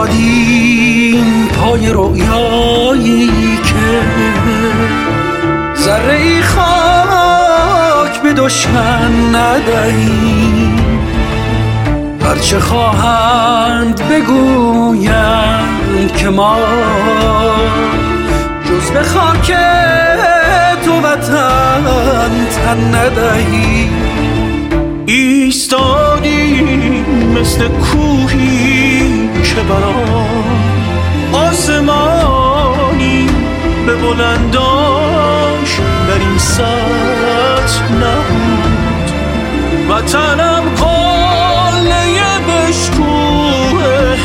ایستادیم پای رویایی که ذره خاک به دشمن ندهیم. هرچه خواهند بگویند که ما جز به خاک تو وطن تن ندهیم. ایستادیم مثل کوهی که برام آسمانی به بلنداش در این سطح نبود. وطنم قله بشکوه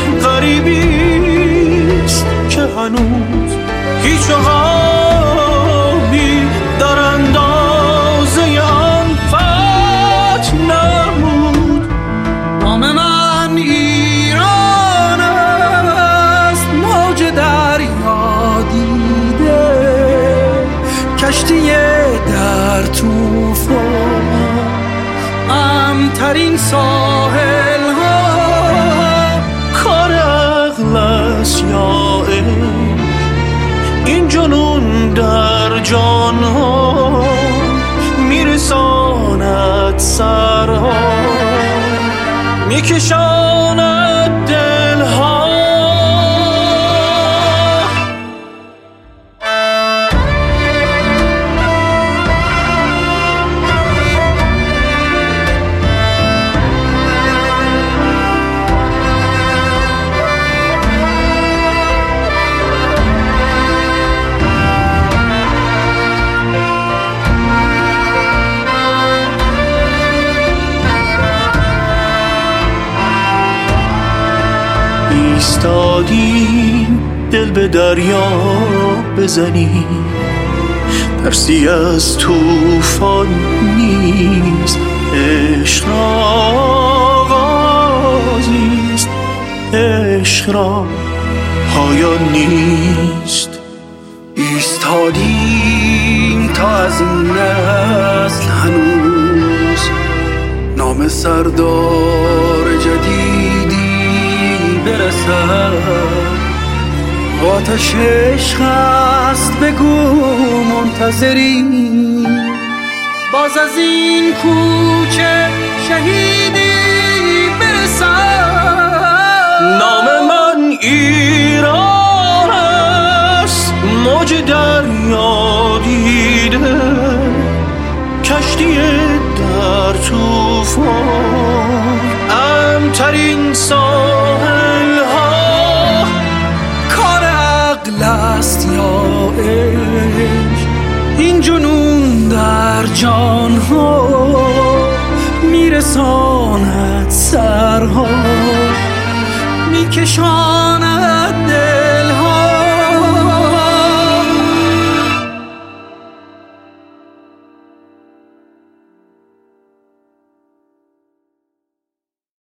غریبیست که هنوز هیچ عقابی در اندازه آن فتح نمود. نام من ایران است، موج دریا دیده، کشتی در طوفان، امترین ساحل ها. کار عقل است یا این جنون در جان ها میرساند سرها، میکشاند دل ها. ایستادیم دل به دریا بزنیم، ترسی از طوفان نیست، عشق را آغازیست، عشق را پایان نیست. ایستادیم تا از این نسل هنوز نام سردار جدیدی برسد. آتش عشق است بگو منتظریم، باز از این کوچه شهیدی برسد. نام من ایران است، موج دریا دیده، کشتی در طوفان، امترین ساحل ها. کار عقل است یا عشق، این جنون در جان ها میرساند سرها، میکشاند